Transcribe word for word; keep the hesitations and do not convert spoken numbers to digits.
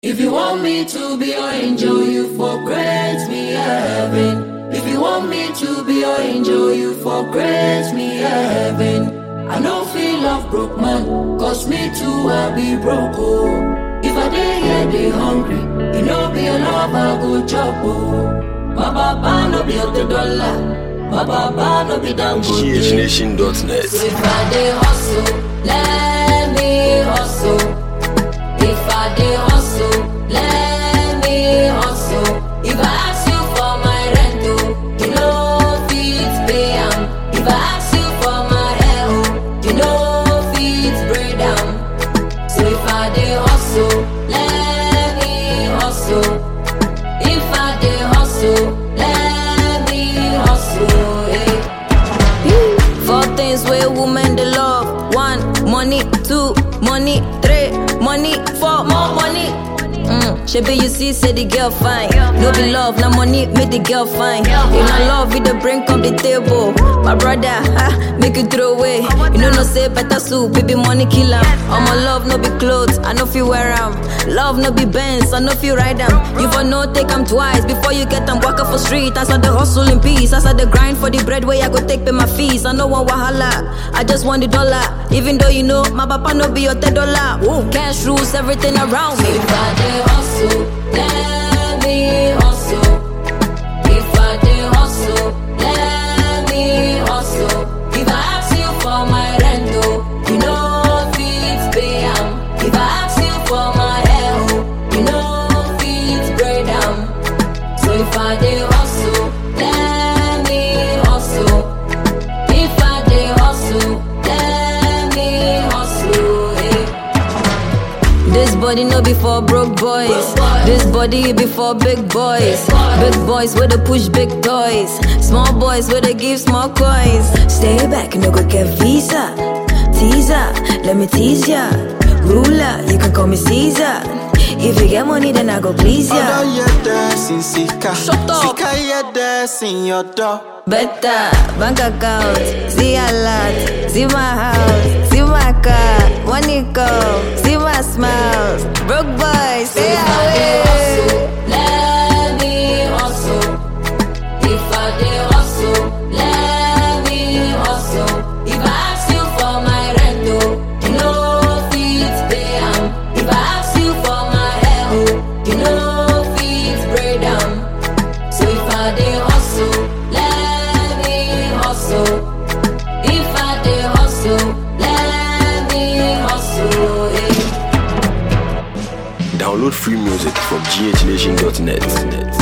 If you want me to be your angel, you for grace me a heaven. If you want me to be your angel, you for grace me a heaven. I no feel love broke man, cause me too I be broke oh. If I dey here they hungry, you know be a love I go chop oh. My baba no be the dollar, my baba no be damn good. G H Nation dot net. So if I dey hustle, let me hustle. If I dey hustle, let me hustle. If I ask you for my rent, oh, you know fit pay am. If I ask you for my hair, oh, you know fit braid am. So if I dey hustle, let me hustle. If I dey hustle, let me hustle. Eh. Four things where women they love: one, money; two, money; three, money; four, more money. Mm, Shebi you see, say the girl fine. No be love, na money make the girl fine. You know love, you the bring up the table. My brother, ha, make you throw away. You know no say better soup, baby money kill am. All my love no be clothes, I no feel wear am. Love no be Benz, I no feel ride am. You for no take am twice before you get am. Walk up for street, as I the hustle in peace, as I the grind for the bread where I go take pay my fees. I no want wahala, I just want the dollar. Even though you know my papa no be your ten dollar. Ooh, cash rules everything around me. If I dey hustle, let me hustle. If I dey hustle, let me hustle. If I ask you for my rent, oh, you know fit pay am. If I ask you for my hair, oh, you know fit braid am. So if I dey hustle, let me hustle. If I dey hustle, let me hustle. Eh. This body no be for broke boys. This body be for big boys. Big boys where they push big toys. Small boys where they give small coins. Stay back, no go get visa. Teaser, let me tease ya. Ruler, you can call me Caesar. If you get money, then I go please ya. Although you're dancing, Sika. Shut up. Sika, you're dancing your door. Better bank account, see a lot, see my house, see my car, money come, see my smiles. Broke boys, stay away. Let me hustle. If I dey hustle, let me hustle. If I ask you for my rent, oh, you know fit pay am. If I ask you for my hair, oh, you know fit braid am. So if I dey hustle, let me hustle. If I dey hustle, let me hustle. Eh. Download free music from G H Nation dot net.